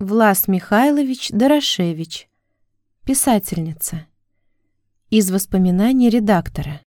Влас Михайлович Дорошевич. Писательница. Из воспоминаний редактора.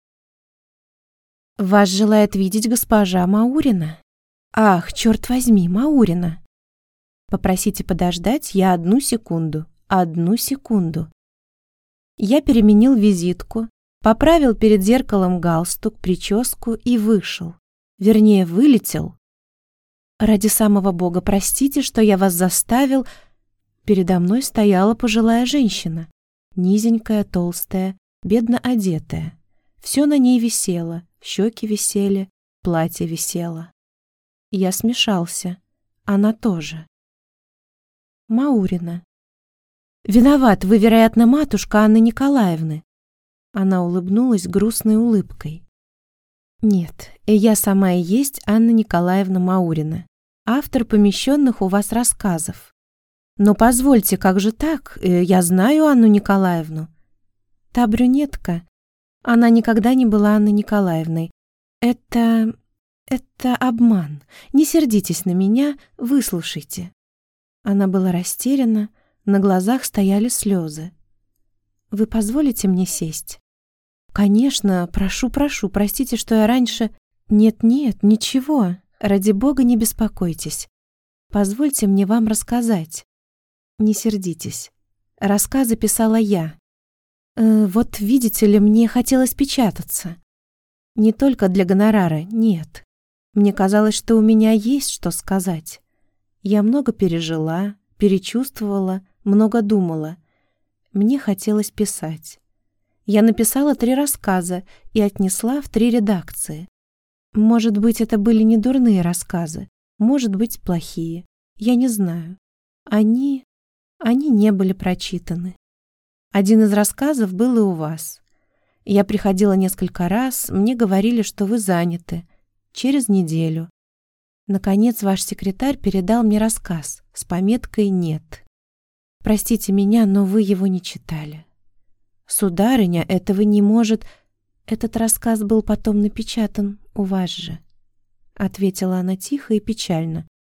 Вас желает видеть госпожа Маурина. Ах, черт возьми, Маурина. Попросите подождать, я 1 секунду. 1 секунду. Я переменил визитку, поправил перед зеркалом галстук, прическу и вышел. Вернее, вылетел. Ради самого Бога, простите, что я вас заставил. Передо мной стояла пожилая женщина. Низенькая, толстая, бедно одетая. Все на ней висело, щеки висели, платье висело. Я смешался. Она тоже. Маурина. «Виноват, вы, вероятно, матушка Анны Николаевны». Она улыбнулась грустной улыбкой. «Нет, я сама и есть Анна Николаевна Маурина, автор помещенных у вас рассказов. Но позвольте, как же так? Я знаю Анну Николаевну». «Та брюнетка, она никогда не была Анной Николаевной. Это обман. Не сердитесь на меня, выслушайте». Она была растеряна, на глазах стояли слезы. «Вы позволите мне сесть?» «Конечно, прошу, простите, что я раньше...» «Нет, ничего, ради Бога, не беспокойтесь. Позвольте мне вам рассказать. Не сердитесь. Рассказы писала я. Вот видите ли, мне хотелось печататься. Не только для гонорара, нет. Мне казалось, что у меня есть что сказать. Я много пережила, перечувствовала, много думала. Мне хотелось писать. Я написала 3 рассказа и отнесла в 3 редакции. Может быть, это были не дурные рассказы, может быть, плохие. Я не знаю. Они не были прочитаны. Один из рассказов был и у вас. Я приходила несколько раз, мне говорили, что вы заняты. Через неделю. Наконец, ваш секретарь передал мне рассказ с пометкой «Нет». Простите меня, но вы его не читали. Сударыня, этого не может... Этот рассказ был потом напечатан у вас же, ответила она тихо и печально.